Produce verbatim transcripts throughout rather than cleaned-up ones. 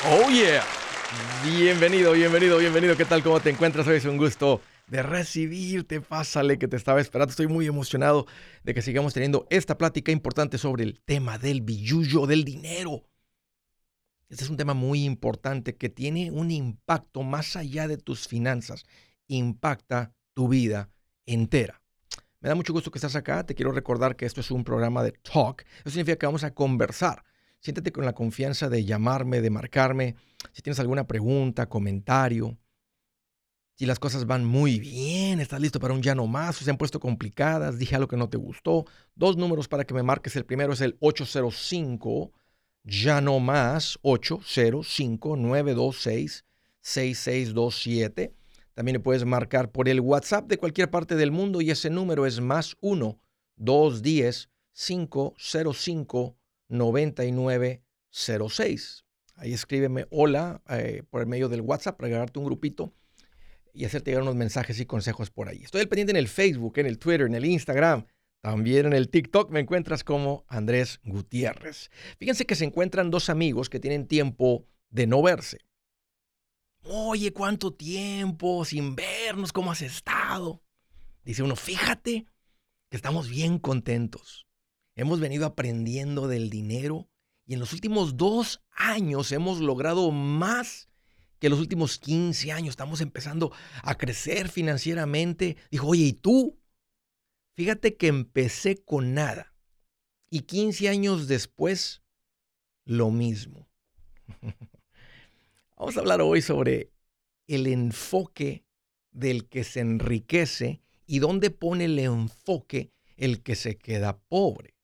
Oh yeah. Bienvenido, bienvenido, bienvenido. ¿Qué tal? ¿Cómo te encuentras? Hoy es un gusto de recibirte. Pásale, que te estaba esperando. Estoy muy emocionado de que sigamos teniendo esta plática importante sobre el tema del billullo, del dinero. Este es un tema muy importante que tiene un impacto más allá de tus finanzas. Impacta tu vida entera. Me da mucho gusto que estás acá. Te quiero recordar que esto es un programa de talk. Eso significa que vamos a conversar. Siéntate con la confianza de llamarme, de marcarme. Si tienes alguna pregunta, comentario, si las cosas van muy bien, estás listo para un ya no más, o se han puesto complicadas, dije algo que no te gustó. Dos números para que me marques. El primero es el ocho cero cinco, ya no más, ocho cero cinco, nueve dos seis, seis seis dos siete. También le puedes marcar por el WhatsApp de cualquier parte del mundo y ese número es más uno dos uno cero, cinco cero cinco, nueve nueve cero seis. Ahí escríbeme hola eh, por el medio del WhatsApp para agregarte un grupito y hacerte llegar unos mensajes y consejos por ahí. Estoy al pendiente en el Facebook, en el Twitter, en el Instagram. También en el TikTok me encuentras como Andrés Gutiérrez. Fíjense que se encuentran dos amigos que tienen tiempo de no verse. Oye, ¿cuánto tiempo sin vernos? ¿Cómo has estado? Dice uno, fíjate que estamos bien contentos. Hemos venido aprendiendo del dinero y en los últimos dos años hemos logrado más que los últimos quince años. Estamos empezando a crecer financieramente. Dijo, oye, ¿y tú? Fíjate que empecé con nada y quince años después, lo mismo. Vamos a hablar hoy sobre el enfoque del que se enriquece y dónde pone el enfoque el que se queda pobre.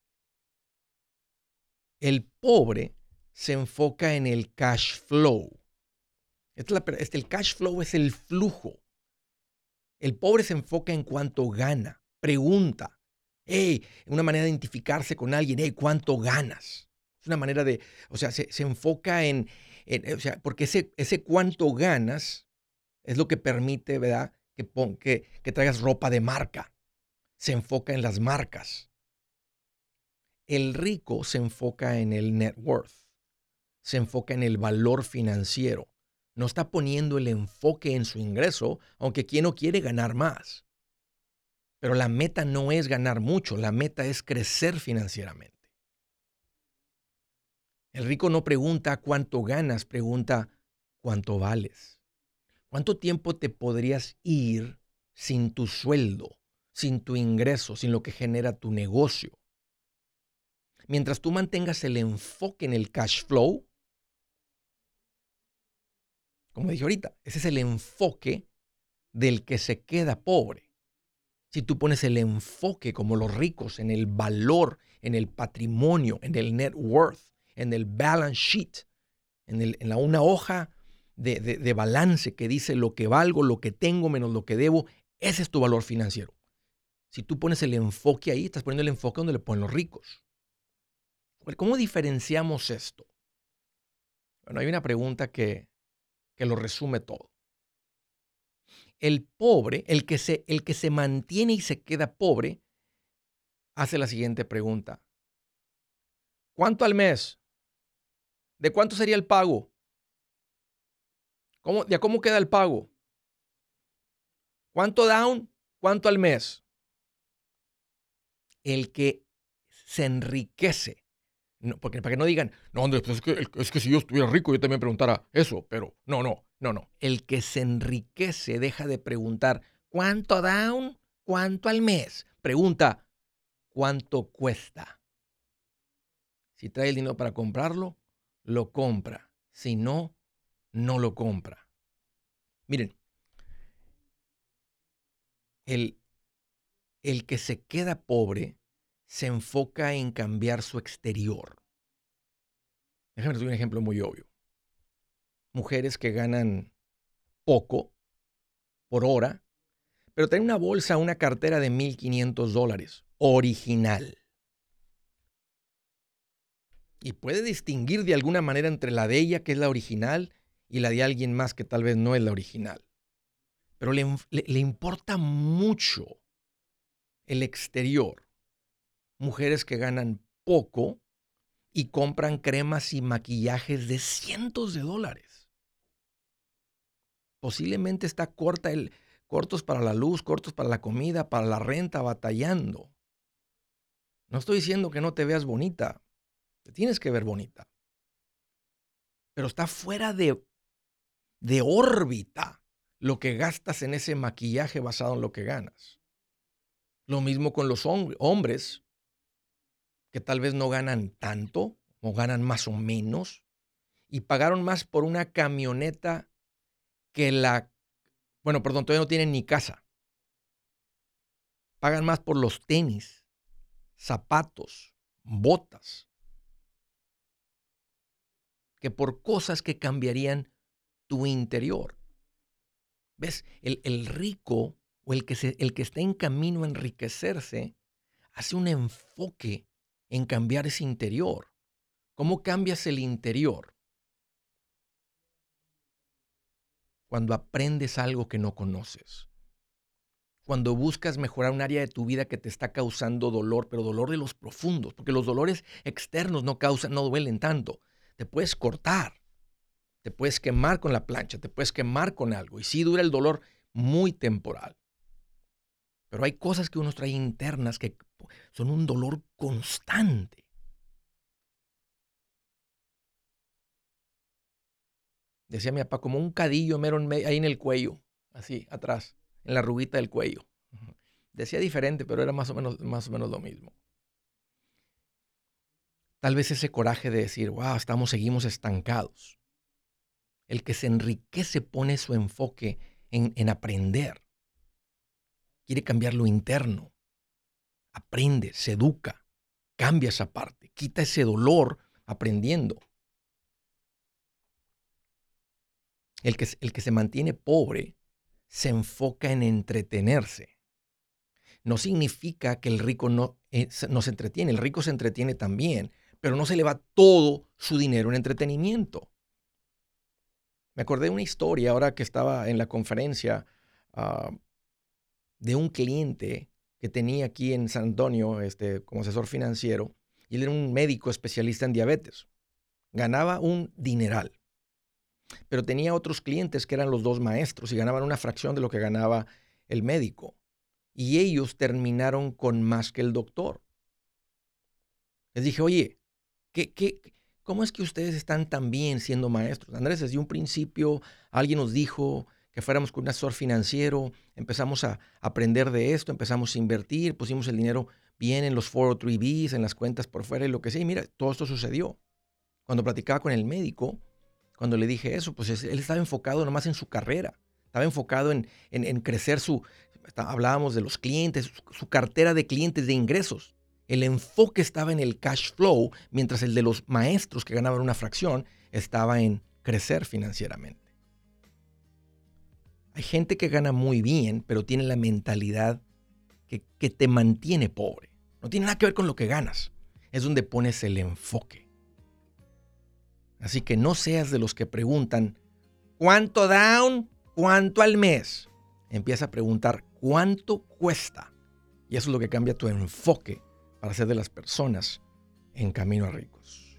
El pobre se enfoca en el cash flow. Este, es la, este, el cash flow es el flujo. El pobre se enfoca en cuánto gana. Pregunta. Hey, una manera de identificarse con alguien. Hey, ¿cuánto ganas? Es una manera de, o sea, se, se enfoca en, en, o sea, porque ese, ese cuánto ganas es lo que permite, ¿verdad? Que, pon, que, que traigas ropa de marca. Se enfoca en las marcas. El rico se enfoca en el net worth. Se enfoca en el valor financiero. No está poniendo el enfoque en su ingreso, aunque quien no quiere ganar más. Pero la meta no es ganar mucho, la meta es crecer financieramente. El rico no pregunta cuánto ganas, pregunta cuánto vales. ¿Cuánto tiempo te podrías ir sin tu sueldo, sin tu ingreso, sin lo que genera tu negocio? Mientras tú mantengas el enfoque en el cash flow, como dije ahorita, ese es el enfoque del que se queda pobre. Si tú pones el enfoque como los ricos en el valor, en el patrimonio, en el net worth, en el balance sheet, en, el, en la, una hoja de, de, de balance que dice lo que valgo, lo que tengo menos lo que debo, ese es tu valor financiero. Si tú pones el enfoque ahí, estás poniendo el enfoque donde le ponen los ricos. ¿Cómo diferenciamos esto? Bueno, hay una pregunta que, que lo resume todo. El pobre, el que, se, el que se mantiene y se queda pobre, hace la siguiente pregunta. ¿Cuánto al mes? ¿De cuánto sería el pago? ¿Cómo, ¿De cómo queda el pago? ¿Cuánto down? ¿Cuánto al mes? El que se enriquece. No, porque para que no digan, no, Andrés, pues es, que, es que si yo estuviera rico yo también preguntara eso, pero no, no, no, no. El que se enriquece deja de preguntar, ¿cuánto down? ¿Cuánto al mes? Pregunta, ¿cuánto cuesta? Si trae el dinero para comprarlo, lo compra. Si no, no lo compra. Miren, el, el que se queda pobre se enfoca en cambiar su exterior. Déjame dar un ejemplo muy obvio. Mujeres que ganan poco por hora, pero traen una bolsa, una cartera de mil quinientos dólares, original. Y puede distinguir de alguna manera entre la de ella, que es la original, y la de alguien más que tal vez no es la original. Pero le, le, le importa mucho el exterior. Mujeres que ganan poco y compran cremas y maquillajes de cientos de dólares. Posiblemente está corta el, cortos para la luz, cortos para la comida, para la renta, batallando. No estoy diciendo que no te veas bonita. Te tienes que ver bonita. Pero está fuera de, de órbita lo que gastas en ese maquillaje basado en lo que ganas. Lo mismo con los hom- hombres que tal vez no ganan tanto o ganan más o menos y pagaron más por una camioneta que la... Bueno, perdón, todavía no tienen ni casa. Pagan más por los tenis, zapatos, botas, que por cosas que cambiarían tu interior. ¿Ves? El, el rico o el que, se, el que está en camino a enriquecerse hace un enfoque en cambiar ese interior. ¿Cómo cambias el interior? Cuando aprendes algo que no conoces. Cuando buscas mejorar un área de tu vida que te está causando dolor, pero dolor de los profundos, porque los dolores externos no causan, no duelen tanto. Te puedes cortar, te puedes quemar con la plancha, te puedes quemar con algo. Y sí dura el dolor muy temporal. Pero hay cosas que uno trae internas que son un dolor constante. Decía mi papá, como un cadillo mero en me- ahí en el cuello, así, atrás, en la arruguita del cuello. Decía diferente, pero era más o menos, más o menos lo mismo. Tal vez ese coraje de decir, wow, estamos, seguimos estancados. El que se enriquece pone su enfoque en, en aprender. Quiere cambiar lo interno. Aprende, se educa, cambia esa parte, quita ese dolor aprendiendo. El que, el que se mantiene pobre se enfoca en entretenerse. No significa que el rico no, eh, no se entretiene. El rico se entretiene también, pero no se le va todo su dinero en entretenimiento. Me acordé de una historia ahora que estaba en la conferencia uh, de un cliente que tenía aquí en San Antonio este, como asesor financiero, y él era un médico especialista en diabetes. Ganaba un dineral. Pero tenía otros clientes que eran los dos maestros y ganaban una fracción de lo que ganaba el médico. Y ellos terminaron con más que el doctor. Les dije, oye, ¿qué, qué, ¿cómo es que ustedes están tan bien siendo maestros? Andrés, desde un principio alguien nos dijo que fuéramos con un asesor financiero, empezamos a aprender de esto, empezamos a invertir, pusimos el dinero bien en los cuatro oh tres Bs, en las cuentas por fuera y lo que sea. Y mira, todo esto sucedió. Cuando platicaba con el médico, cuando le dije eso, pues él estaba enfocado nomás en su carrera. Estaba enfocado en, en, en crecer su... Hablábamos de los clientes, su, su cartera de clientes de ingresos. El enfoque estaba en el cash flow, mientras el de los maestros que ganaban una fracción estaba en crecer financieramente. Hay gente que gana muy bien, pero tiene la mentalidad que, que te mantiene pobre. No tiene nada que ver con lo que ganas. Es donde pones el enfoque. Así que no seas de los que preguntan, ¿cuánto down? ¿Cuánto al mes? Empieza a preguntar, ¿cuánto cuesta? Y eso es lo que cambia tu enfoque para ser de las personas en camino a ricos.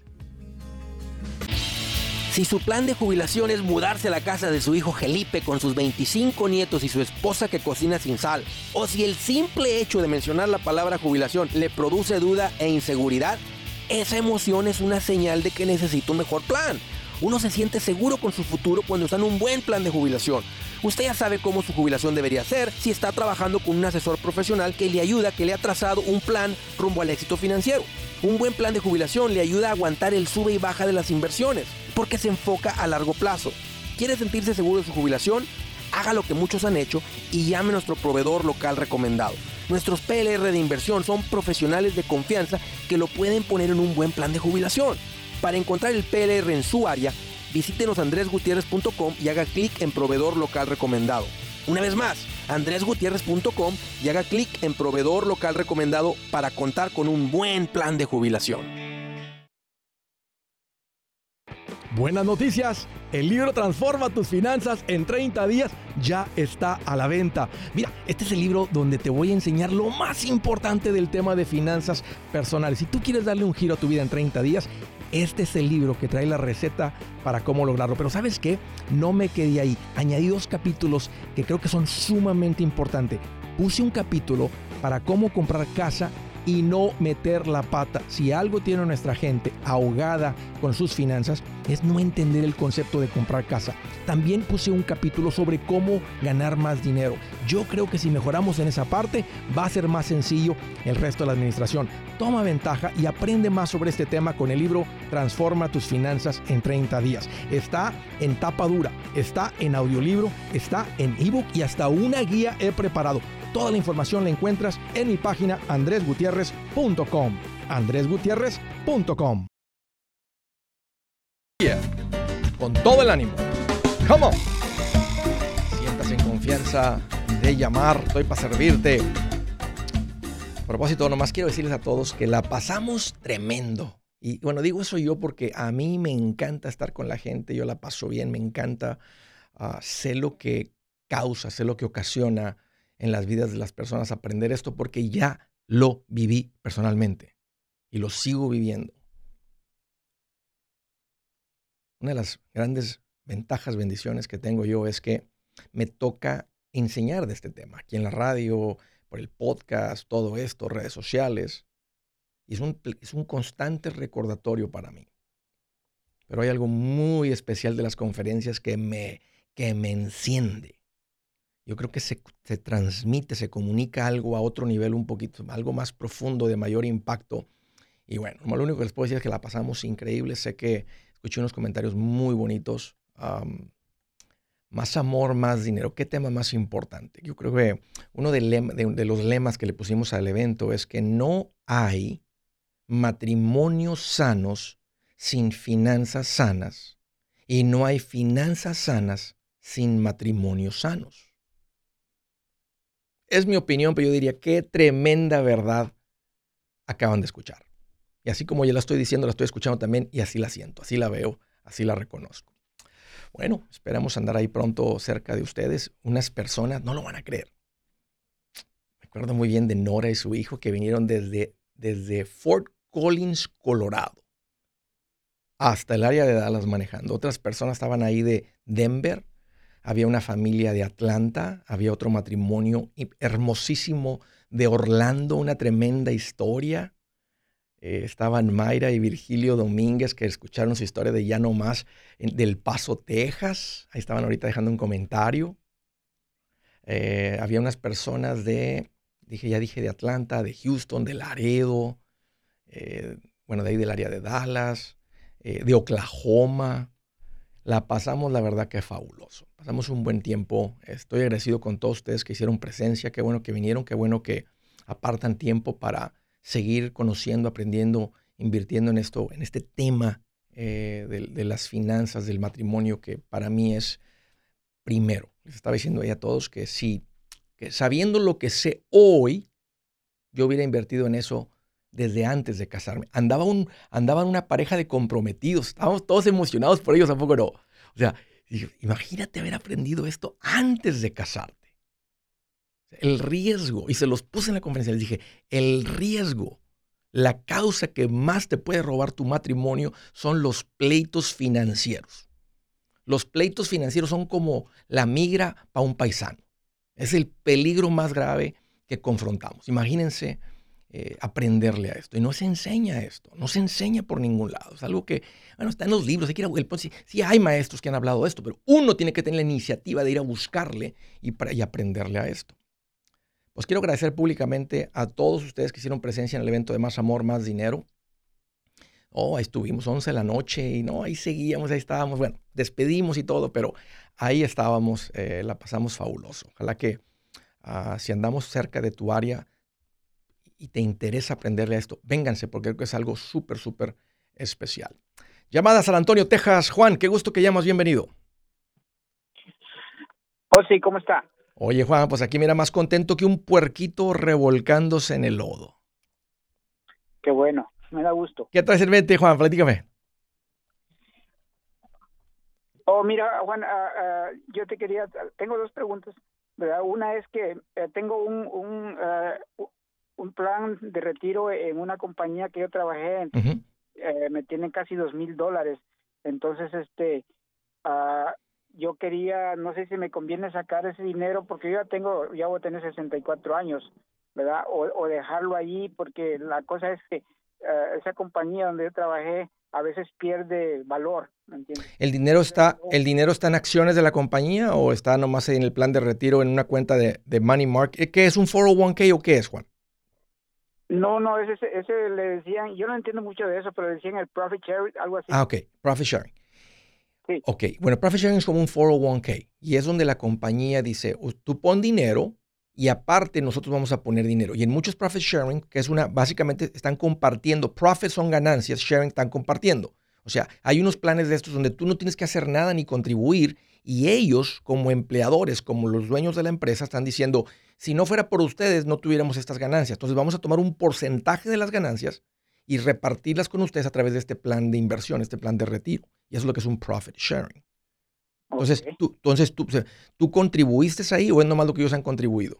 Si su plan de jubilación es mudarse a la casa de su hijo Felipe con sus veinticinco nietos y su esposa que cocina sin sal, o si el simple hecho de mencionar la palabra jubilación le produce duda e inseguridad, esa emoción es una señal de que necesita un mejor plan. Uno se siente seguro con su futuro cuando está en un buen plan de jubilación. Usted ya sabe cómo su jubilación debería ser si está trabajando con un asesor profesional que le ayuda, que le ha trazado un plan rumbo al éxito financiero. Un buen plan de jubilación le ayuda a aguantar el sube y baja de las inversiones, porque se enfoca a largo plazo. ¿Quiere sentirse seguro de su jubilación? Haga lo que muchos han hecho y llame a nuestro proveedor local recomendado. Nuestros P L R de inversión son profesionales de confianza que lo pueden poner en un buen plan de jubilación. Para encontrar el P L R en su área, visítenos andres gutierrez punto com y haga clic en proveedor local recomendado. Una vez más, andres gutierrez punto com y haga clic en proveedor local recomendado para contar con un buen plan de jubilación. Buenas noticias, el libro Transforma tus finanzas en treinta días ya está a la venta. Mira, este es el libro donde te voy a enseñar lo más importante del tema de finanzas personales. Si tú quieres darle un giro a tu vida en treinta días, este es el libro que trae la receta para cómo lograrlo. Pero ¿sabes qué? No me quedé ahí. Añadí dos capítulos que creo que son sumamente importantes. Puse un capítulo para cómo comprar casa y no meter la pata. Si algo tiene nuestra gente ahogada con sus finanzas, es no entender el concepto de comprar casa. También puse un capítulo sobre cómo ganar más dinero. Yo creo que si mejoramos en esa parte, va a ser más sencillo el resto de la administración. Toma ventaja y aprende más sobre este tema con el libro Transforma tus finanzas en treinta días. Está en tapa dura, está en audiolibro, está en ebook y hasta una guía he preparado. Toda la información la encuentras en mi página andres gutierrez punto com. andres gutierrez punto com. Yeah. Con todo el ánimo. Come on. Sientas en confianza de llamar. Estoy para servirte. A propósito, nomás quiero decirles a todos que la pasamos tremendo. Y bueno, digo eso yo porque a mí me encanta estar con la gente. Yo la paso bien, me encanta. Uh, sé lo que causa, sé lo que ocasiona en las vidas de las personas aprender esto porque ya lo viví personalmente y lo sigo viviendo. Una de las grandes ventajas, bendiciones que tengo yo es que me toca enseñar de este tema aquí en la radio, por el podcast, todo esto, redes sociales. Y es un, es un constante recordatorio para mí. Pero hay algo muy especial de las conferencias que me, que me enciende. Yo creo que se, se transmite, se comunica algo a otro nivel un poquito, algo más profundo, de mayor impacto. Y bueno, lo único que les puedo decir es que la pasamos increíble. Sé que escuché unos comentarios muy bonitos. Um, más amor, más dinero. ¿Qué tema más importante? Yo creo que uno de, lema, de, de los lemas que le pusimos al evento es que no hay matrimonios sanos sin finanzas sanas y no hay finanzas sanas sin matrimonios sanos. Es mi opinión, pero yo diría qué tremenda verdad acaban de escuchar. Y así como yo la estoy diciendo, la estoy escuchando también y así la siento, así la veo, así la reconozco. Bueno, esperamos andar ahí pronto cerca de ustedes. Unas personas, no lo van a creer. Me acuerdo muy bien de Nora y su hijo que vinieron desde, desde Fort Collins, Colorado, hasta el área de Dallas manejando. Otras personas estaban ahí de Denver. Había una familia de Atlanta, había otro matrimonio hermosísimo de Orlando, una tremenda historia. Eh, estaban Mayra y Virgilio Domínguez, que escucharon su historia de ya no más en, del Paso, Texas. Ahí estaban ahorita dejando un comentario. Eh, había unas personas de, dije ya dije de Atlanta, de Houston, de Laredo, eh, bueno, de ahí del área de Dallas, eh, de Oklahoma. La pasamos, la verdad, que fabuloso. Pasamos un buen tiempo. Estoy agradecido con todos ustedes que hicieron presencia. Qué bueno que vinieron. Qué bueno que apartan tiempo para seguir conociendo, aprendiendo, invirtiendo en esto, en este tema eh, de, de las finanzas, del matrimonio, que para mí es primero. Les estaba diciendo ahí a todos que sí, que sabiendo lo que sé hoy, yo hubiera invertido en eso desde antes de casarme. Andaba un, andaban una pareja de comprometidos. Estábamos todos emocionados por ellos, ¿a poco no? O sea, imagínate haber aprendido esto antes de casarte. El riesgo, y se los puse en la conferencia, les dije, el riesgo, la causa que más te puede robar tu matrimonio son los pleitos financieros. Los pleitos financieros son como la migra para un paisano. Es el peligro más grave que confrontamos. Imagínense eh, aprenderle a esto. Y no se enseña esto, no se enseña por ningún lado. Es algo que, bueno, está en los libros. Hay que ir a, el, sí, sí hay maestros que han hablado de esto, pero uno tiene que tener la iniciativa de ir a buscarle y, para, y aprenderle a esto. Pues quiero agradecer públicamente a todos ustedes que hicieron presencia en el evento de Más Amor, Más Dinero. Oh, ahí estuvimos, once de la noche y no, ahí seguíamos, ahí estábamos. Bueno, despedimos y todo, pero ahí estábamos, eh, la pasamos fabuloso. Ojalá que uh, si andamos cerca de tu área y te interesa aprenderle a esto, vénganse porque creo que es algo súper, súper especial. Llamada San Antonio, Texas. Juan, qué gusto que llamas, bienvenido. Oh, sí, ¿cómo está? Oye, Juan, pues aquí mira más contento que un puerquito revolcándose en el lodo. Qué bueno, me da gusto. ¿Qué traes en mente, Juan? Platícame. Oh, mira, Juan, uh, uh, yo te quería, tengo dos preguntas, ¿verdad? Una es que uh, tengo un un, uh, un plan de retiro en una compañía que yo trabajé en, Uh-huh. eh, me tienen casi dos mil dólares, entonces este, uh, yo quería, no sé si me conviene sacar ese dinero porque yo ya tengo, ya voy a tener sesenta y cuatro años, ¿verdad? O, o dejarlo allí porque la cosa es que uh, esa compañía donde yo trabajé a veces pierde valor, ¿me entiendes? ¿El dinero está, el dinero está en acciones de la compañía o está nomás en el plan de retiro en una cuenta de, de Money Market? ¿Qué es un cuatro oh uno k o qué es, Juan? No, no, ese, ese le decían, yo no entiendo mucho de eso, pero le decían el profit sharing, algo así. Ah, ok, profit sharing. Sí. Ok, bueno, profit sharing es como un cuatro oh uno k y es donde la compañía dice, tú pon dinero y aparte nosotros vamos a poner dinero. Y en muchos profit sharing, que es una, básicamente están compartiendo, profits son ganancias, sharing están compartiendo. O sea, hay unos planes de estos donde tú no tienes que hacer nada ni contribuir y ellos como empleadores, como los dueños de la empresa, están diciendo, si no fuera por ustedes no tuviéramos estas ganancias. Entonces vamos a tomar un porcentaje de las ganancias y repartirlas con ustedes a través de este plan de inversión, este plan de retiro. Y eso es lo que es un profit sharing. Entonces, Okay. tú, entonces tú, ¿tú contribuiste ahí o es nomás lo que ellos han contribuido?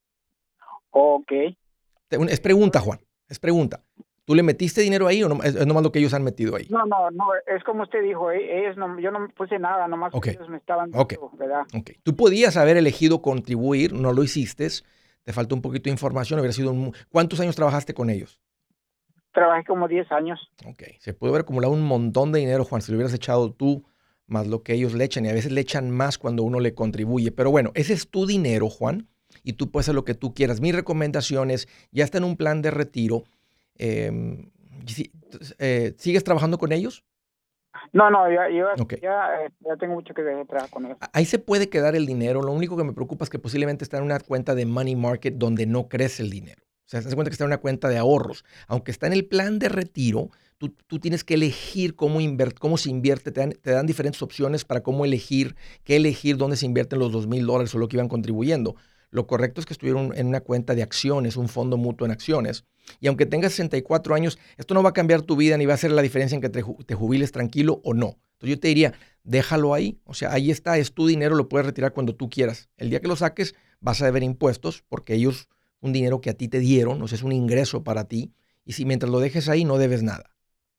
Ok. Es pregunta, Juan, es pregunta. ¿Tú le metiste dinero ahí o no, es, es nomás lo que ellos han metido ahí? No, no, no, es como usted dijo, eh, ellos no, yo no puse nada, nomás Ok, ellos me estaban ok, dando, ¿verdad? ok. Tú podías haber elegido contribuir, no lo hiciste, te faltó un poquito de información, hubiera sido un... ¿Cuántos años trabajaste con ellos? Trabajé como diez años. Ok, se pudo haber acumulado un montón de dinero, Juan, si lo hubieras echado tú, más lo que ellos le echan, y a veces le echan más cuando uno le contribuye. Pero bueno, ese es tu dinero, Juan, y tú puedes hacer lo que tú quieras. Mi recomendación es, ya está en un plan de retiro, eh, eh, ¿sigues trabajando con ellos? No, no, ya, yo, Okay. ya, eh, ya tengo mucho que trabajar con ellos. Ahí se puede quedar el dinero. Lo único que me preocupa es que posiblemente está en una cuenta de money market donde no crece el dinero. O sea, se das cuenta que está en una cuenta de ahorros. Aunque está en el plan de retiro, tú, tú tienes que elegir cómo, invert, cómo se invierte. Te dan, te dan diferentes opciones para cómo elegir, qué elegir, dónde se invierten los dos mil dólares o lo que iban contribuyendo. Lo correcto es que estuvieron en una cuenta de acciones, un fondo mutuo en acciones. Y aunque tengas sesenta y cuatro años, esto no va a cambiar tu vida ni va a hacer la diferencia en que te, te jubiles tranquilo o no. Entonces yo te diría, déjalo ahí. O sea, ahí está, es tu dinero, lo puedes retirar cuando tú quieras. El día que lo saques, vas a deber impuestos porque ellos, un dinero que a ti te dieron, o sea, es un ingreso para ti. Y si mientras lo dejes ahí, no debes nada.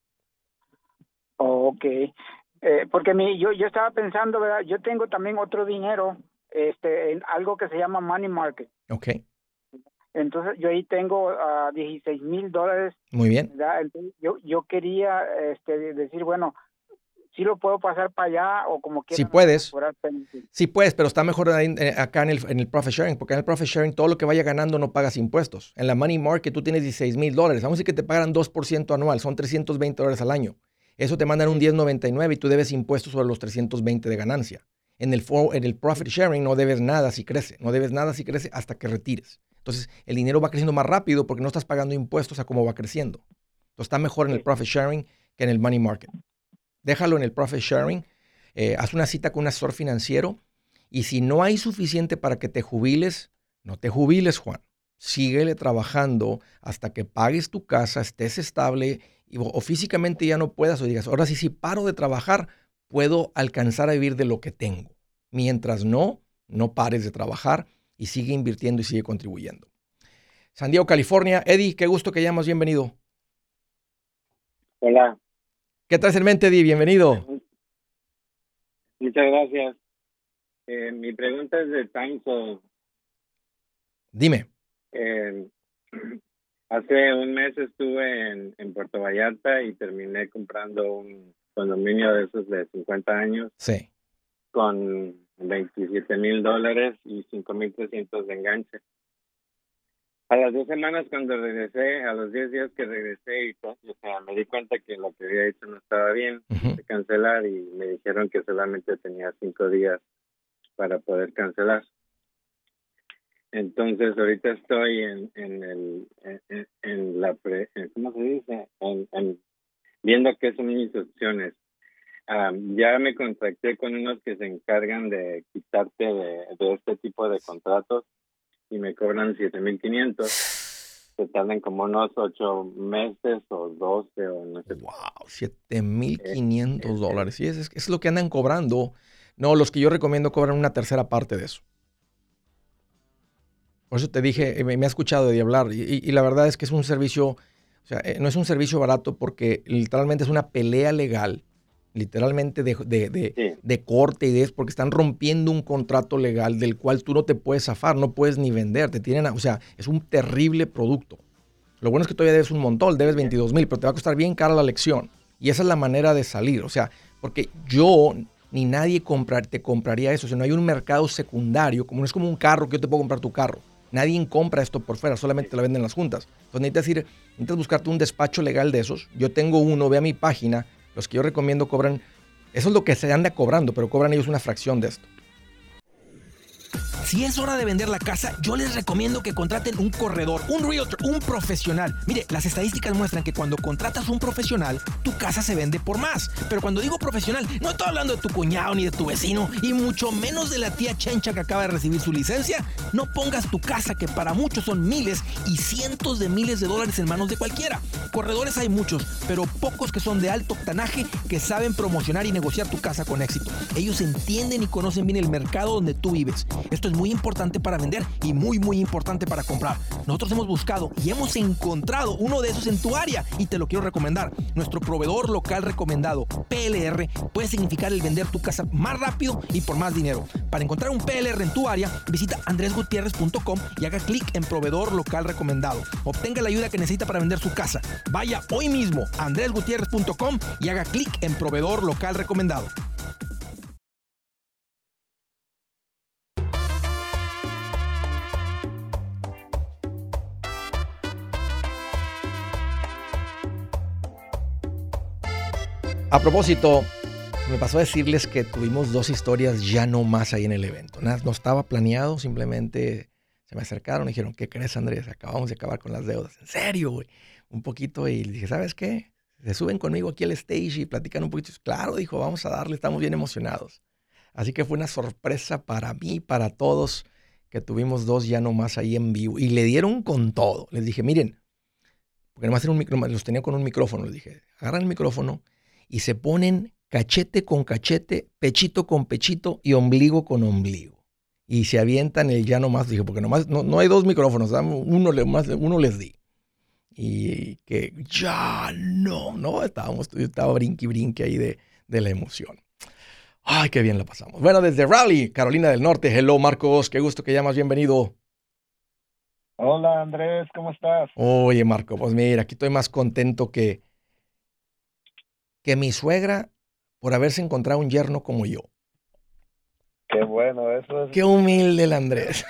Ok. Eh, porque mi, yo, yo estaba pensando, ¿verdad? Yo tengo también otro dinero, este, en algo que se llama money market. Ok. Entonces yo ahí tengo uh, dieciséis mil dólares. Muy bien. ¿Verdad? Entonces, yo, yo quería este, decir, bueno, ¿sí lo puedo pasar para allá o como Si quieran? puedes, Cobrar? sí puedes, pero está mejor ahí, eh, acá en el, en el profit sharing, porque en el profit sharing todo lo que vaya ganando no pagas impuestos. En la money market tú tienes dieciséis mil dólares. Vamos a decir que te pagan dos por ciento anual, son trescientos veinte dólares al año. Eso te mandan un diez noventa y nueve y tú debes impuestos sobre los trescientos veinte de ganancia. En el, for, en el profit sharing no debes nada si crece, no debes nada si crece hasta que retires. Entonces el dinero va creciendo más rápido porque no estás pagando impuestos a cómo va creciendo. Entonces está mejor en el profit sharing que en el money market. Déjalo en el profit sharing, eh, haz una cita con un asesor financiero y si no hay suficiente para que te jubiles, no te jubiles, Juan. Síguele trabajando hasta que pagues tu casa, estés estable y, o físicamente ya no puedas o digas, ahora sí, si paro de trabajar, puedo alcanzar a vivir de lo que tengo. Mientras no, no pares de trabajar y sigue invirtiendo y sigue contribuyendo. San Diego, California. Eddie, qué gusto que llamas, bienvenido. Hola. ¿Qué traes en mente, Eddie? Bienvenido. Muchas gracias. Eh, mi pregunta es de Timezone. Dime. Eh, hace un mes estuve en, en Puerto Vallarta y terminé comprando un condominio de esos de cincuenta años. Sí. Con veintisiete mil dólares y cinco mil trescientos de enganche. A las dos semanas cuando regresé, a los diez días que regresé, y, o sea, me di cuenta que lo que había hecho no estaba bien, Uh-huh. quise cancelar y me dijeron que solamente tenía cinco días para poder cancelar. Entonces ahorita estoy en, en el, en, en la, pre, ¿cómo se dice? En, en, viendo qué son mis opciones. Um, ya me contacté con unos que se encargan de quitarte de, de este tipo de contratos y me cobran siete mil quinientos. se tardan como unos ocho meses o doce o no sé. Wow, siete mil quinientos dólares. Sí, es, es, es lo que andan cobrando. No, los que yo recomiendo cobran una tercera parte de eso. Por eso te dije, me, me ha escuchado de hablar, y, y, y la verdad es que es un servicio, o sea, eh, no es un servicio barato porque literalmente es una pelea legal, literalmente de, de, de, Sí. de corte y de es porque están rompiendo un contrato legal del cual tú no te puedes zafar, no puedes ni vender, te tienen, a- o sea, es un terrible producto. Lo bueno es que todavía debes un montón, debes veintidós mil, pero te va a costar bien cara la lección. Y esa es la manera de salir, o sea, porque yo ni nadie comprar, te compraría eso, o sea, no hay un mercado secundario, como no es como un carro que yo te puedo comprar tu carro. Nadie compra esto por fuera, solamente te lo venden las juntas. Entonces necesitas ir, necesitas buscarte un despacho legal de esos. Yo tengo uno, ve a mi página, los que yo recomiendo cobran, eso es lo que se anda cobrando, pero cobran ellos una fracción de esto. Si es hora de vender la casa, yo les recomiendo que contraten un corredor, un realtor, un profesional. Mire, las estadísticas muestran que cuando contratas un profesional, tu casa se vende por más. Pero cuando digo profesional, no estoy hablando de tu cuñado ni de tu vecino, y mucho menos de la tía Chencha que acaba de recibir su licencia. No pongas tu casa, que para muchos son miles y cientos de miles de dólares, en manos de cualquiera. Corredores hay muchos, pero pocos que son de alto octanaje, que saben promocionar y negociar tu casa con éxito. Ellos entienden y conocen bien el mercado donde tú vives. Esto es muy importante para vender y muy muy importante para comprar. Nosotros hemos buscado y hemos encontrado uno de esos en tu área y te lo quiero recomendar. Nuestro proveedor local recomendado, P L R, puede significar el vender tu casa más rápido y por más dinero. Para encontrar un P L R en tu área, visita andres gutierrez punto com y haga clic en proveedor local recomendado. Obtenga la ayuda que necesita para vender su casa. Vaya hoy mismo a andres gutierrez punto com y haga clic en proveedor local recomendado. A propósito, me pasó a decirles que tuvimos dos historias ya no más ahí en el evento. Nada, no estaba planeado, simplemente se me acercaron y dijeron, ¿qué crees, Andrés? Acabamos de acabar con las deudas. ¿En serio, güey? Un poquito, y le dije, ¿sabes qué? Se suben conmigo aquí al stage y platican un poquito. Claro, dijo, vamos a darle, estamos bien emocionados. Así que fue una sorpresa para mí, para todos, que tuvimos dos ya no más ahí en vivo. Y le dieron con todo. Les dije, miren, porque nomás era un micro, los tenía con un micrófono. Les dije, agarran el micrófono y se ponen cachete con cachete, pechito con pechito y ombligo con ombligo. Y se avientan el ya nomás, dije, porque nomás no, no hay dos micrófonos, uno, le, más, uno les di. Y que ya no, no, estábamos, yo estaba brinqui brinqui ahí de, de la emoción. Ay, qué bien la pasamos. Bueno, desde Raleigh, Carolina del Norte. Hello, Marcos, qué gusto que llamas, bienvenido. Hola, Andrés, ¿cómo estás? Oye, Marco, pues mira, aquí estoy más contento que, que mi suegra por haberse encontrado un yerno como yo. Qué bueno, eso es. Qué humilde el Andrés.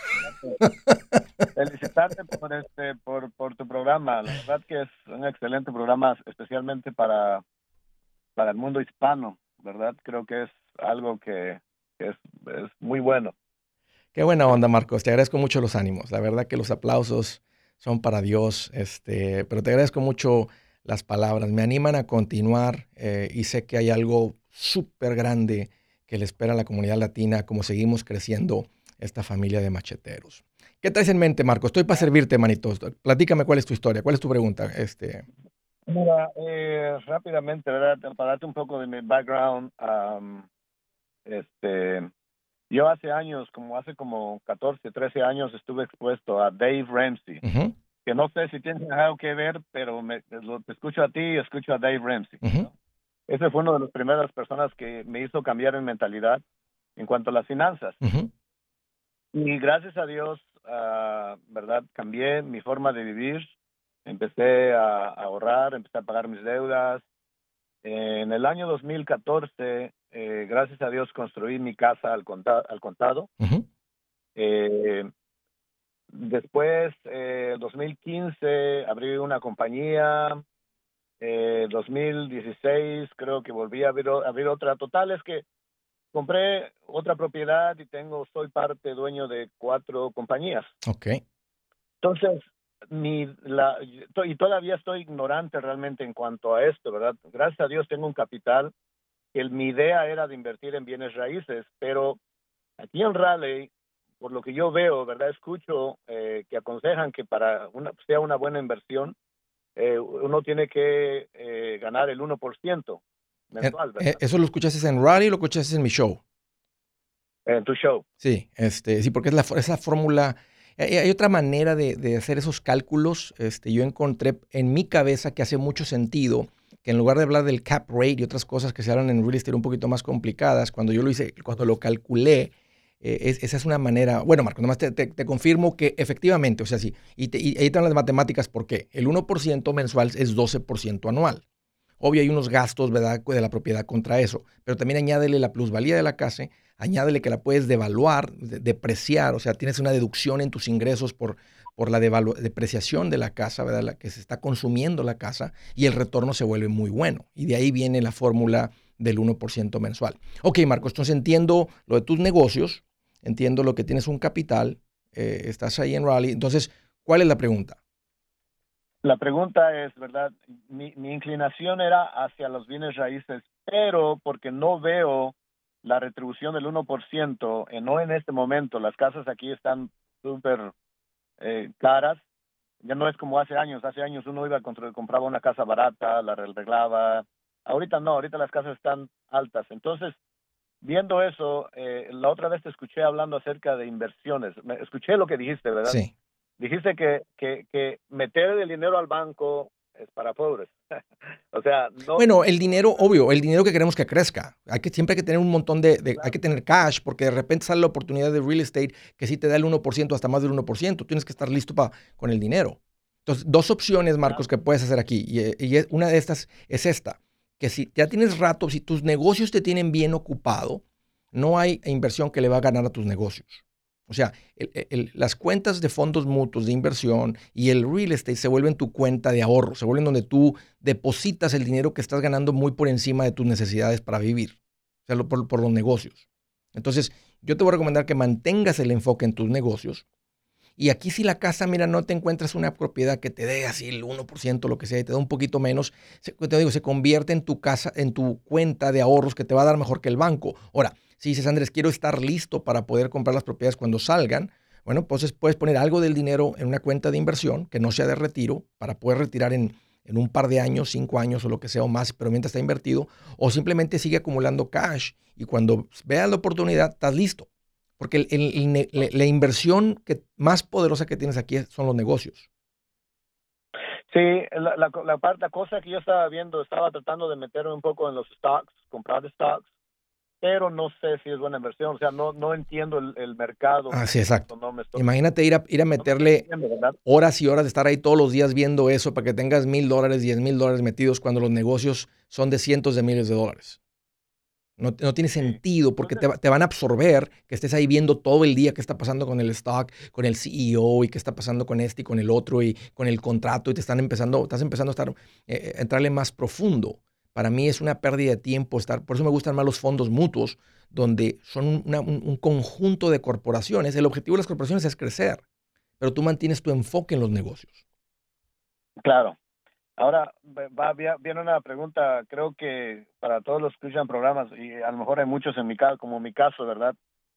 Felicitarte por este, por, por tu programa. La verdad que es un excelente programa, especialmente para, para el mundo hispano, ¿verdad? Creo que es algo que, que es, es muy bueno. Qué buena onda, Marcos. Te agradezco mucho los ánimos. La verdad que los aplausos son para Dios, este, pero te agradezco mucho las palabras. Me animan a continuar eh, y sé que hay algo súper grande que le espera a la comunidad latina, como seguimos creciendo esta familia de macheteros. ¿Qué traes en mente, Marcos? Estoy para servirte, manito. Platícame cuál es tu historia, cuál es tu pregunta. Este... Mira, eh, rápidamente, ¿verdad? Para darte un poco de mi background, um, este... Yo hace años, como hace como catorce, trece años, estuve expuesto a Dave Ramsey, uh-huh. que no sé si tiene algo que ver, pero me, lo, te escucho a ti y escucho a Dave Ramsey. Uh-huh. ¿no? Ese fue una de las primeras personas que me hizo cambiar en mentalidad en cuanto a las finanzas. Uh-huh. Y gracias a Dios, uh, ¿verdad? Cambié mi forma de vivir, empecé a, a ahorrar, empecé a pagar mis deudas. En el año dos mil catorce, eh, gracias a Dios, construí mi casa al contado. Al contado. Uh-huh. Eh, después, eh, dos mil quince, abrí una compañía. Eh, dos mil dieciséis, creo que volví a abrir, a abrir otra. Total, es que compré otra propiedad y tengo, soy parte dueño de cuatro compañías. Okay. Entonces, Mi, la, y todavía estoy ignorante realmente en cuanto a esto, ¿verdad? Gracias a Dios tengo un capital. El, mi idea era de invertir en bienes raíces, pero aquí en Raleigh, por lo que yo veo, ¿verdad? Escucho eh, que aconsejan que para una, sea una buena inversión, eh, uno tiene que eh, ganar el uno por ciento mensual, ¿verdad? Eh, ¿Eso lo escuchaste en Rally o lo escuchaste en mi show? En tu show. Sí, este, sí, porque es la, es la fórmula. Hay, hay otra manera de, de hacer esos cálculos. Este, yo encontré en mi cabeza que hace mucho sentido que en lugar de hablar del cap rate y otras cosas que se hablan en real estate un poquito más complicadas, cuando yo lo hice, cuando lo calculé, eh, es, esa es una manera. Bueno, Marco, nomás te, te, te confirmo que efectivamente, o sea, sí, y, te, y ahí están las matemáticas, ¿por qué? El uno por ciento mensual es doce por ciento anual. Obvio, hay unos gastos, ¿verdad?, de la propiedad contra eso, pero también añádele la plusvalía de la casa, añádele que la puedes devaluar, de, depreciar, o sea, tienes una deducción en tus ingresos por, por la devalu- depreciación de la casa, ¿verdad?, la que se está consumiendo la casa, y el retorno se vuelve muy bueno. Y de ahí viene la fórmula del uno por ciento mensual. Ok, Marcos, entonces entiendo lo de tus negocios, entiendo lo que tienes un capital, eh, estás ahí en Raleigh. Entonces, ¿cuál es la pregunta? La pregunta es, ¿verdad? Mi, mi inclinación era hacia los bienes raíces, pero porque no veo la retribución del uno por ciento, eh, no en este momento. Las casas aquí están súper eh, caras. Ya no es como hace años. Hace años uno iba a construir, compraba una casa barata, la arreglaba. Ahorita no, ahorita las casas están altas. Entonces, viendo eso, eh, la otra vez te escuché hablando acerca de inversiones. Me, escuché lo que dijiste, ¿verdad? Sí. Dijiste que, que, que meter el dinero al banco es para pobres. O sea, no. Bueno, el dinero, obvio, el dinero que queremos que crezca. Hay que, siempre hay que tener un montón de, de claro. Hay que tener cash, porque de repente sale la oportunidad de real estate que sí te da el uno por ciento, hasta más del uno por ciento. Tienes que estar listo pa, con el dinero. Entonces, dos opciones, Marcos, claro. que puedes hacer aquí. Y, y una de estas es esta, que si ya tienes rato, si tus negocios te tienen bien ocupado, no hay inversión que le va a ganar a tus negocios. O sea, el, el, las cuentas de fondos mutuos de inversión y el real estate se vuelven tu cuenta de ahorro, se vuelven donde tú depositas el dinero que estás ganando muy por encima de tus necesidades para vivir, o sea, por, por los negocios. Entonces, yo te voy a recomendar que mantengas el enfoque en tus negocios. Y aquí si la casa, mira, no te encuentras una propiedad que te dé así el uno por ciento, lo que sea, y te da un poquito menos, se, te digo, se convierte en tu casa, en tu cuenta de ahorros que te va a dar mejor que el banco. Ahora, si dices, Andrés, quiero estar listo para poder comprar las propiedades cuando salgan, bueno, pues puedes poner algo del dinero en una cuenta de inversión que no sea de retiro para poder retirar en, en un par de años, cinco años o lo que sea o más, pero mientras está invertido, o simplemente sigue acumulando cash y cuando veas la oportunidad, estás listo. Porque el, el, el, la, la inversión que, más poderosa que tienes aquí son los negocios. Sí, la, la, la, parte, la cosa que yo estaba viendo, estaba tratando de meterme un poco en los stocks, comprar stocks, pero no sé si es buena inversión, o sea, no, no entiendo el, el mercado. Ah, sí, exacto. No me estoy... Imagínate ir a, ir a meterle no horas y horas de estar ahí todos los días viendo eso para que tengas mil dólares, diez mil dólares metidos cuando los negocios son de cientos de miles de dólares. No, no tiene sentido porque te, te van a absorber que estés ahí viendo todo el día qué está pasando con el stock, con el C E O y qué está pasando con este y con el otro y con el contrato y te están empezando, estás empezando a estar, eh, entrarle más profundo. Para mí es una pérdida de tiempo estar, por eso me gustan más los fondos mutuos, donde son una, un, un conjunto de corporaciones. El objetivo de las corporaciones es crecer, pero tú mantienes tu enfoque en los negocios. Claro. Ahora va, viene una pregunta, creo que para todos los que escuchan programas, y a lo mejor hay muchos en mi caso, como mi caso, ¿verdad?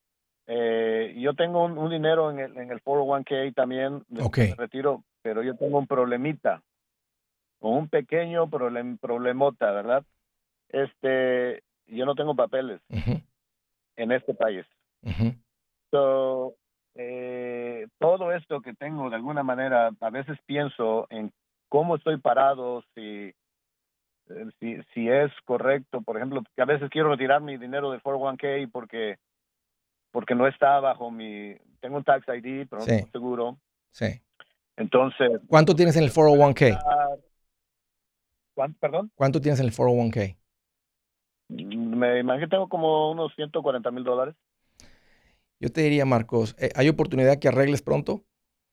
Eh, yo tengo un, un dinero en el, en el cuatro oh uno k también, okay. de retiro, pero yo tengo un problemita, un pequeño problem, problemota, ¿verdad? Este, yo no tengo papeles uh-huh. en este país. Uh-huh. So, eh, todo esto que tengo, de alguna manera, a veces pienso en cómo estoy parado, si, si, si es correcto, por ejemplo, que a veces quiero retirar mi dinero del cuatro oh uno k porque, porque no está bajo mi, tengo un tax I D, pero sí. no estoy seguro. Sí. Entonces. ¿Cuánto tienes en el cuatro oh uno k? ¿Cuánto, perdón? ¿Cuánto tienes en el cuatro oh uno k? Me imagino que tengo como unos ciento cuarenta mil dólares. Yo te diría, Marcos, ¿hay oportunidad que arregles pronto?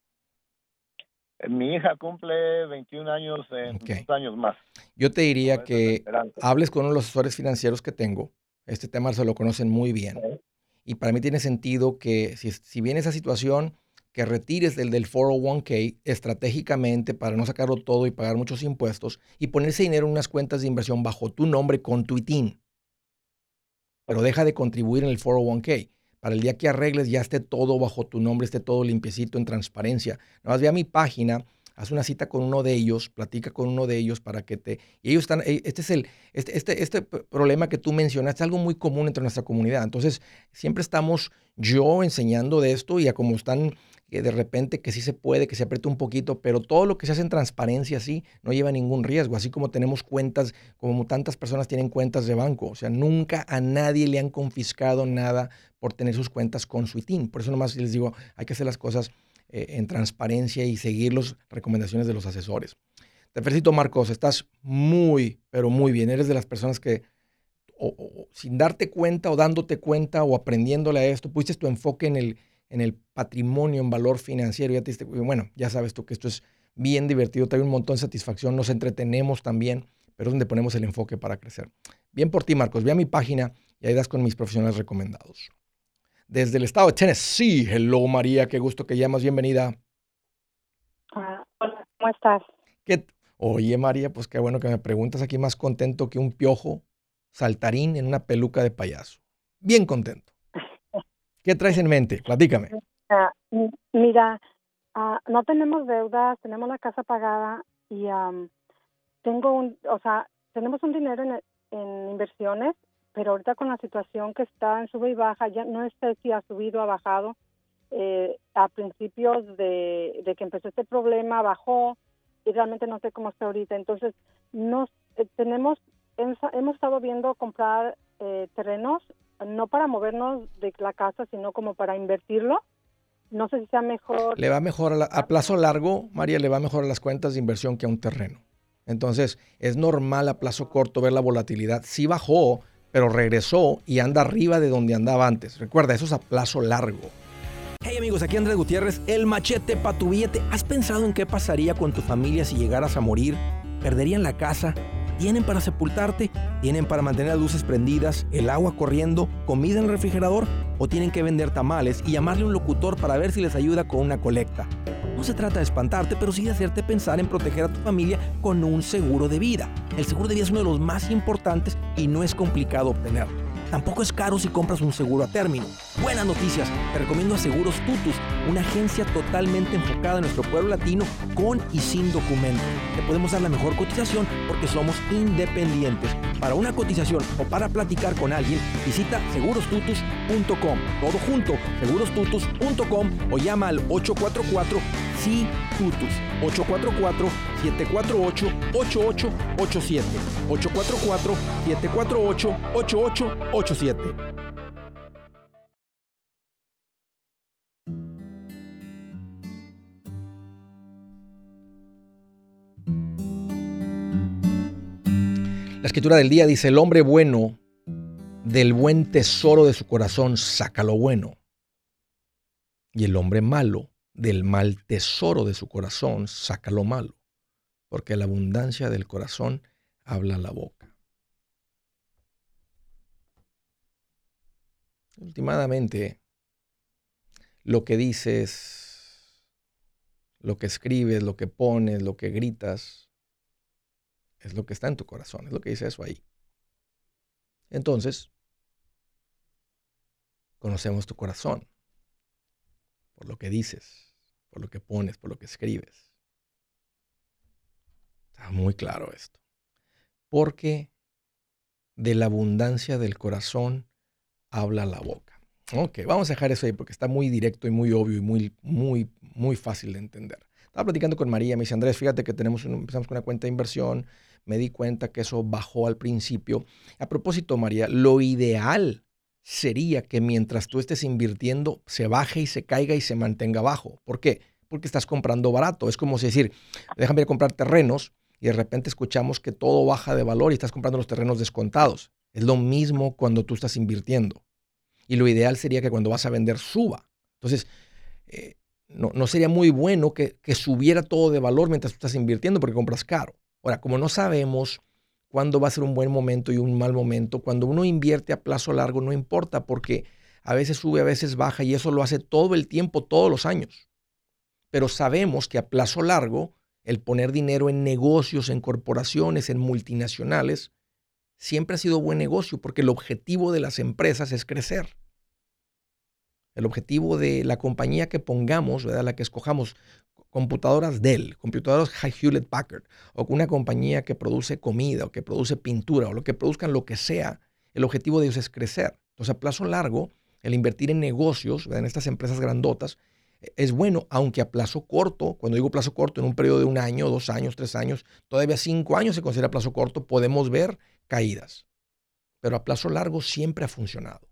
Mi hija cumple veintiún años en okay. dos años más. Yo te diría que hables con uno de los asesores financieros que tengo. Este tema se lo conocen muy bien. Okay. Y para mí tiene sentido que si, si viene esa situación, que retires el del cuatro oh uno k estratégicamente para no sacarlo todo y pagar muchos impuestos y poner ese dinero en unas cuentas de inversión bajo tu nombre con tu I T I N. Pero deja de contribuir en el cuatro oh uno k. para el día que arregles ya esté todo bajo tu nombre, esté todo limpiecito, en transparencia. Nada más ve a mi página, haz una cita con uno de ellos, platica con uno de ellos para que te... Y ellos están... Este es el... Este, este, este problema que tú mencionaste es algo muy común entre nuestra comunidad. Entonces, siempre estamos yo enseñando de esto y a como están... que de repente que sí se puede, que se apriete un poquito, pero todo lo que se hace en transparencia así no lleva ningún riesgo, así como tenemos cuentas, como tantas personas tienen cuentas de banco, o sea, nunca a nadie le han confiscado nada por tener sus cuentas con su I T I N. Por eso nomás les digo, hay que hacer las cosas eh, en transparencia y seguir las recomendaciones de los asesores. Te felicito, Marcos, estás muy, pero muy bien. Eres de las personas que o, o, sin darte cuenta o dándote cuenta o aprendiéndole a esto, pusiste tu enfoque en el en el patrimonio, en valor financiero. Ya te diste, bueno, ya sabes tú que esto es bien divertido, trae un montón de satisfacción, nos entretenemos también, pero es donde ponemos el enfoque para crecer. Bien por ti, Marcos. Ve a mi página y ahí das con mis profesionales recomendados. Desde el estado de Tennessee, hello María, qué gusto que llamas, bienvenida. Ah, hola, ¿cómo estás? ¿Qué? Oye María, pues qué bueno que me preguntas, aquí más contento que un piojo saltarín en una peluca de payaso. Bien contento. ¿Qué traes en mente? Platícame. Uh, mira, uh, no tenemos deudas, tenemos la casa pagada y um, tengo un, o sea, tenemos un dinero en, en inversiones, pero ahorita con la situación que está en sube y baja, ya no sé si ha subido o ha bajado. Eh, a principios de, de que empezó este problema bajó y realmente no sé cómo está ahorita. Entonces, nos eh, tenemos, hemos, hemos estado viendo comprar eh, terrenos, no para movernos de la casa, sino como para invertirlo. No sé si sea mejor. Le va mejor a, la, a plazo largo, María, le va mejor a las cuentas de inversión que a un terreno. Entonces, es normal a plazo corto ver la volatilidad. Sí bajó, pero regresó y anda arriba de donde andaba antes. Recuerda, eso es a plazo largo. Hey amigos, aquí Andrés Gutiérrez, el machete para tu billete. ¿Has pensado en qué pasaría con tu familia si llegaras a morir? ¿Perderían la casa? ¿Tienen para sepultarte? ¿Tienen para mantener las luces prendidas, el agua corriendo, comida en el refrigerador? ¿O tienen que vender tamales y llamarle a un locutor para ver si les ayuda con una colecta? No se trata de espantarte, pero sí de hacerte pensar en proteger a tu familia con un seguro de vida. El seguro de vida es uno de los más importantes y no es complicado obtenerlo. Tampoco es caro si compras un seguro a término. Buenas noticias, te recomiendo a Seguros Tutus, una agencia totalmente enfocada en nuestro pueblo latino con y sin documentos. Te podemos dar la mejor cotización porque somos independientes. Para una cotización o para platicar con alguien, visita seguros tutus punto com. Todo junto, seguros tutus punto com o llama al ocho cuatro cuatro S I Tutus, ocho cuatro cuatro, siete cuatro ocho, ocho ocho ocho siete, ocho cuatro cuatro, siete cuatro ocho, ocho ocho ocho siete. La escritura del día dice, el hombre bueno del buen tesoro de su corazón saca lo bueno, y el hombre malo del mal tesoro de su corazón saca lo malo, porque la abundancia del corazón habla la boca. Últimamente, lo que dices, lo que escribes, lo que pones, lo que gritas, es lo que está en tu corazón, es lo que dice eso ahí. Entonces, conocemos tu corazón por lo que dices, por lo que pones, por lo que escribes. Está muy claro esto. Porque de la abundancia del corazón habla la boca. Ok, vamos a dejar eso ahí porque está muy directo y muy obvio y muy, muy, muy fácil de entender. Estaba platicando con María, me dice, Andrés, fíjate que tenemos un, empezamos con una cuenta de inversión, me di cuenta que eso bajó al principio. A propósito, María, lo ideal sería que mientras tú estés invirtiendo, se baje y se caiga y se mantenga bajo. ¿Por qué? Porque estás comprando barato. Es como si decir, déjame ir a comprar terrenos y de repente escuchamos que todo baja de valor y estás comprando los terrenos descontados. Es lo mismo cuando tú estás invirtiendo. Y lo ideal sería que cuando vas a vender suba. Entonces, eh, no, no sería muy bueno que, que subiera todo de valor mientras tú estás invirtiendo porque compras caro. Ahora, como no sabemos cuándo va a ser un buen momento y un mal momento, cuando uno invierte a plazo largo no importa porque a veces sube, a veces baja y eso lo hace todo el tiempo, todos los años. Pero sabemos que a plazo largo, el poner dinero en negocios, en corporaciones, en multinacionales, siempre ha sido buen negocio porque el objetivo de las empresas es crecer. El objetivo de la compañía que pongamos, ¿verdad? La que escojamos, computadoras Dell, computadoras Hewlett Packard, o una compañía que produce comida, o que produce pintura, o lo que produzcan lo que sea, el objetivo de ellos es crecer. Entonces, a plazo largo, el invertir en negocios, ¿verdad? En estas empresas grandotas, es bueno, aunque a plazo corto, cuando digo plazo corto, en un periodo de un año, dos años, tres años, todavía cinco años se considera plazo corto, podemos ver caídas. Pero a plazo largo siempre ha funcionado.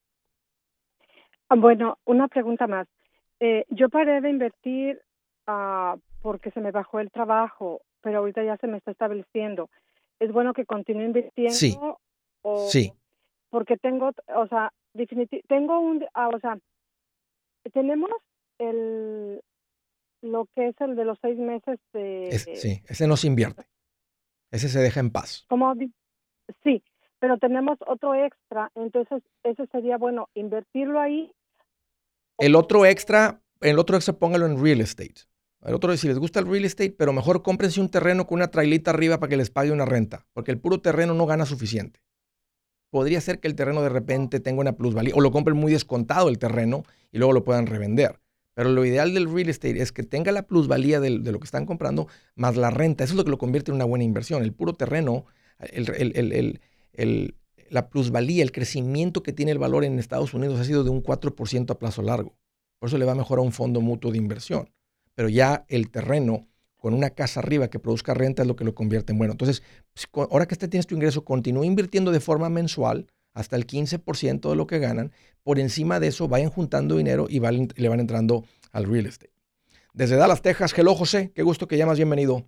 Bueno, una pregunta más. Eh, yo paré de invertir uh, porque se me bajó el trabajo, pero ahorita ya se me está estableciendo. ¿Es bueno que continúe invirtiendo? Sí, o sí. Porque tengo, o sea, definitivamente, tengo un, uh, o sea, tenemos el, lo que es el de los seis meses de... Es, sí, ese no se invierte. Ese se deja en paz. ¿Cómo? Sí, pero tenemos otro extra, entonces ese sería bueno invertirlo ahí. El otro extra, el otro extra póngalo en real estate. El otro, si les gusta el real estate, pero mejor cómprense un terreno con una trailita arriba para que les pague una renta, porque el puro terreno no gana suficiente. Podría ser que el terreno de repente tenga una plusvalía, o lo compren muy descontado el terreno y luego lo puedan revender. Pero lo ideal del real estate es que tenga la plusvalía de, de lo que están comprando más la renta. Eso es lo que lo convierte en una buena inversión. El puro terreno, el, el, el, el, el, la plusvalía, el crecimiento que tiene el valor en Estados Unidos ha sido de un cuatro por ciento a plazo largo. Por eso le va mejor a un fondo mutuo de inversión. Pero ya el terreno con una casa arriba que produzca renta es lo que lo convierte en bueno. Entonces, ahora que usted tiene tu ingreso, continúe invirtiendo de forma mensual hasta el quince por ciento de lo que ganan. Por encima de eso, vayan juntando dinero y van, le van entrando al real estate. Desde Dallas, Texas, hello, José. Qué gusto que llamas. Bienvenido.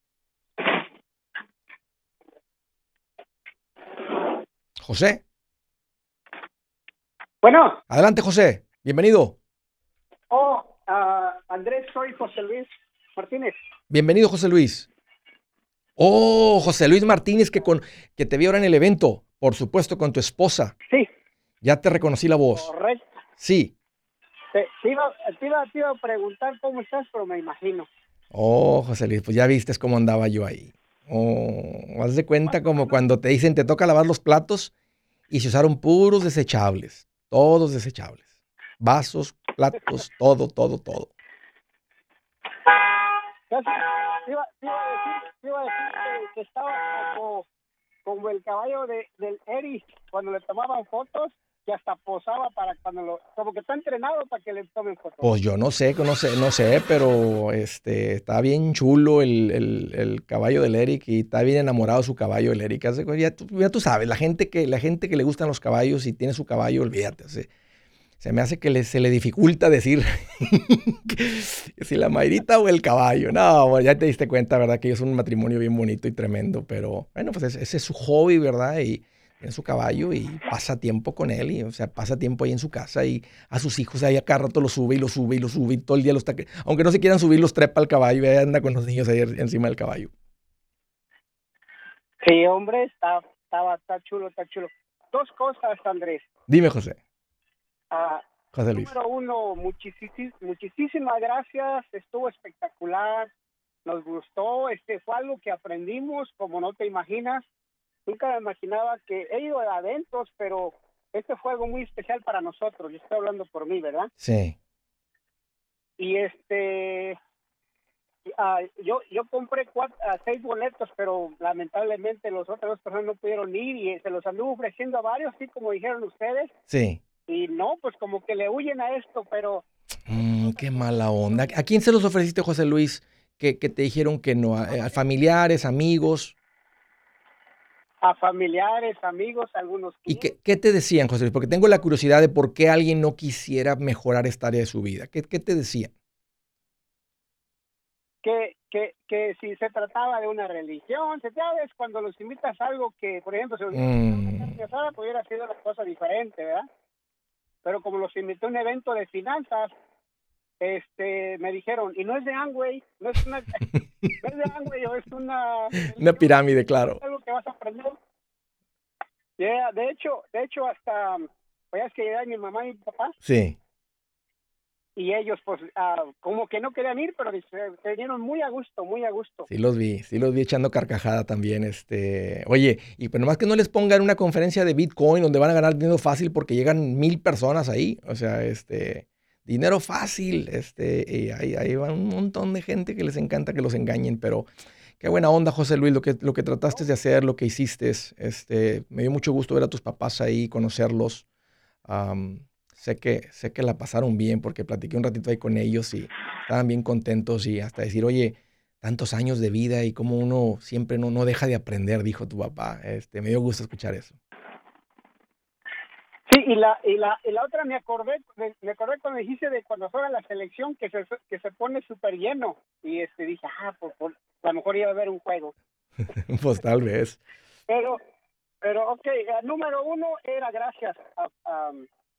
José. Bueno. Adelante, José. Bienvenido. Oh, uh, Andrés, soy José Luis Martínez. Bienvenido, José Luis. Oh, José Luis Martínez, que, con, que te vi ahora en el evento, por supuesto, con tu esposa. Sí. Ya te reconocí la voz. Correcto. Sí. Te, te, iba, te, iba, te iba a preguntar cómo estás, pero me imagino. Oh, José Luis, pues ya viste cómo andaba yo ahí. Oh, haz de cuenta como cuando te dicen te toca lavar los platos y se usaron puros desechables, todos desechables. Vasos, platos, todo, todo, todo. Te iba, te iba a decir, te iba a decir que, que estaba como, como el caballo de, del Eri, cuando le tomaban fotos, que hasta posaba para cuando lo, como que está entrenado para que le tomen fotos. Pues yo no sé, no sé, no sé, pero este está bien chulo el, el, el caballo del Eric y está bien enamorado su caballo el Eric. Ya tú, ya tú sabes, la gente que la gente que le gustan los caballos y tiene su caballo, olvídate. Se, se me hace que le, se le dificulta decir si la Mayrita o el caballo. No, bueno, ya te diste cuenta, ¿verdad? Que ellos son un matrimonio bien bonito y tremendo, pero bueno, pues ese, ese es su hobby, ¿verdad? Y tiene su caballo y pasa tiempo con él, y, o sea, pasa tiempo ahí en su casa y a sus hijos ahí a cada rato lo sube y lo sube y lo sube y todo el día lo está... Aunque no se quieran subir, los trepa al caballo y ahí anda con los niños ahí encima del caballo. Sí, hombre, está, está, está chulo, está chulo. Dos cosas, Andrés. Dime, José. Uh, José Luis. Número uno, muchísimas, muchísimas gracias, estuvo espectacular, nos gustó, este fue algo que aprendimos como no te imaginas. Nunca me imaginaba que he ido a eventos, pero este fue algo muy especial para nosotros. Yo estoy hablando por mí, ¿verdad? Sí. Y este, uh, yo yo compré cuatro, uh, seis boletos, pero lamentablemente las otras dos personas no pudieron ir y se los anduve ofreciendo a varios, así como dijeron ustedes. Sí. Y no, pues como que le huyen a esto, pero... Mm, qué mala onda. ¿A quién se los ofreciste, José Luis? Que, que te dijeron que no, a, a familiares, amigos. A familiares, amigos, algunos clientes. ¿Y qué, qué te decían, José Luis? Porque tengo la curiosidad de por qué alguien no quisiera mejorar esta área de su vida. ¿Qué, qué te decían? Que, que, que si se trataba de una religión, se sabes, cuando los invitas a algo que, por ejemplo, si los invitas a una casada, pudiera ser una cosa diferente, ¿verdad? Pero como los invité a un evento de finanzas, este, me dijeron, y no es de Amway, no es una, no es de Amway, es una... Una pirámide, claro. Es algo que vas a aprender. Yeah, de hecho, de hecho hasta, pues es que llegan mi mamá y mi papá. Sí. y ellos pues uh, como que no querían ir, pero se, se dieron muy a gusto, muy a gusto. Sí los vi, sí los vi echando carcajada también. Este, oye, y pues nomás que no les pongan una conferencia de Bitcoin donde van a ganar dinero fácil porque llegan mil personas ahí. O sea, este, dinero fácil. Este, y ahí, ahí va un montón de gente que les encanta que los engañen, pero qué buena onda, José Luis, lo que, lo que trataste de hacer, lo que hiciste. Este, me dio mucho gusto ver a tus papás ahí, conocerlos. Um, Sé que, sé que la pasaron bien porque platiqué un ratito ahí con ellos y estaban bien contentos y hasta decir, oye, tantos años de vida y cómo uno siempre no, no deja de aprender, dijo tu papá. Este, me dio gusto escuchar eso. Sí, y la y la y la otra me acordé, me, me acordé cuando dijiste de cuando fuera la selección que se que se pone súper lleno y este dije, ah, pues, pues a lo mejor iba a haber un juego. Pues tal vez. Pero, pero ok, el número uno era gracias a... a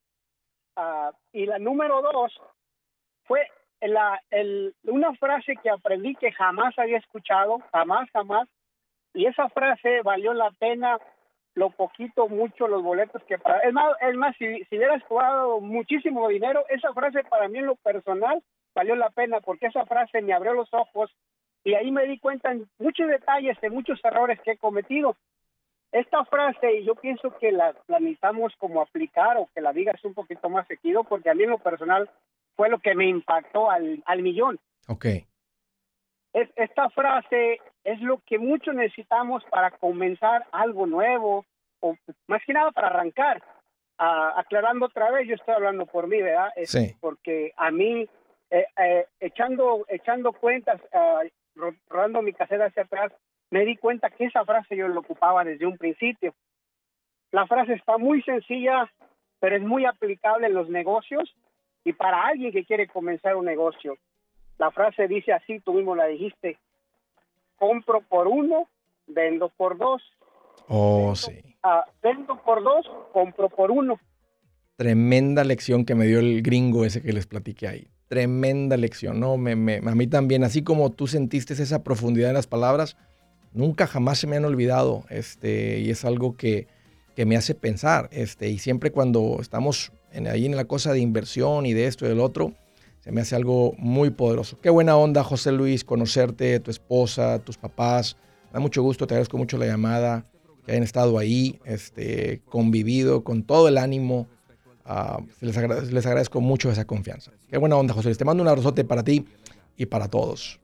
Uh, y la número dos fue la, el, una frase que aprendí que jamás había escuchado, jamás, jamás, y esa frase valió la pena lo poquito, mucho, los boletos que para... Es más, es más si, si hubieras jugado muchísimo dinero, esa frase para mí en lo personal valió la pena porque esa frase me abrió los ojos y ahí me di cuenta en muchos detalles, de muchos errores que he cometido. Esta frase, y yo pienso que la, la necesitamos como aplicar o que la digas un poquito más seguido, porque a mí en lo personal fue lo que me impactó al, al millón. Ok. Es, esta frase es lo que muchos necesitamos para comenzar algo nuevo, o más que nada para arrancar. Uh, aclarando otra vez, yo estoy hablando por mí, ¿verdad? Es sí. Porque a mí, eh, eh, echando, echando cuentas, uh, rodando mi caseta hacia atrás, me di cuenta que esa frase yo la ocupaba desde un principio. La frase está muy sencilla, pero es muy aplicable en los negocios y para alguien que quiere comenzar un negocio. La frase dice así, tú mismo la dijiste, compro por uno, vendo por dos. Oh, vendo, sí. Uh, vendo por dos, compro por uno. Tremenda lección que me dio el gringo ese que les platiqué ahí. Tremenda lección, ¿no? Me, me, a mí también, así como tú sentiste esa profundidad en las palabras, nunca jamás se me han olvidado, este, y es algo que, que me hace pensar, este, y siempre cuando estamos en, ahí en la cosa de inversión y de esto y del otro, se me hace algo muy poderoso. Qué buena onda, José Luis, conocerte, tu esposa, tus papás, me da mucho gusto, te agradezco mucho la llamada, que hayan estado ahí, este, convivido con todo el ánimo, uh, les, agradezco, les agradezco mucho esa confianza. Qué buena onda, José Luis, te mando un abrazote para ti y para todos.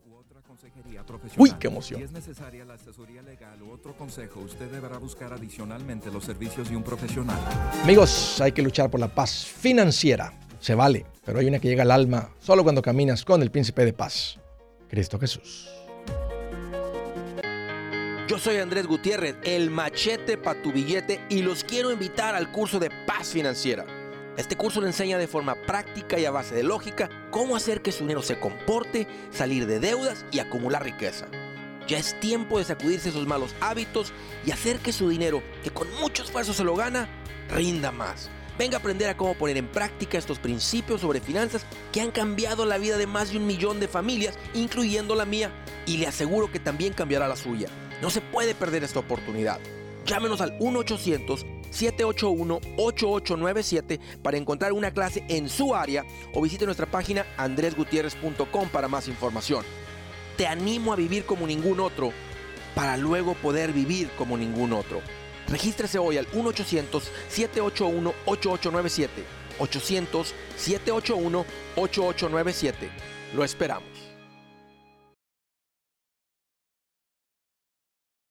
Uy, qué emoción. Si es necesaria la asesoría legal u otro consejo, usted deberá buscar adicionalmente los servicios de un profesional. Amigos, hay que luchar por la paz financiera. Se vale, pero hay una que llega al alma solo cuando caminas con el Príncipe de Paz, Cristo Jesús. Yo soy Andrés Gutiérrez, el machete para tu billete, y los quiero invitar al curso de Paz Financiera. Este curso le enseña de forma práctica y a base de lógica cómo hacer que su dinero se comporte, salir de deudas y acumular riqueza. Ya es tiempo de sacudirse esos malos hábitos y hacer que su dinero, que con mucho esfuerzo se lo gana, rinda más. Venga a aprender a cómo poner en práctica estos principios sobre finanzas que han cambiado la vida de más de un millón de familias, incluyendo la mía, y le aseguro que también cambiará la suya. No se puede perder esta oportunidad. Llámenos al uno ochocientos, siete ocho uno, ocho ocho nueve siete para encontrar una clase en su área o visite nuestra página andres gutierrez punto com para más información. Te animo a vivir como ningún otro para luego poder vivir como ningún otro. Regístrese hoy al uno ochocientos, siete ocho uno, ocho ocho nueve siete. ochocientos, siete ocho uno, ocho ocho nueve siete. Lo esperamos.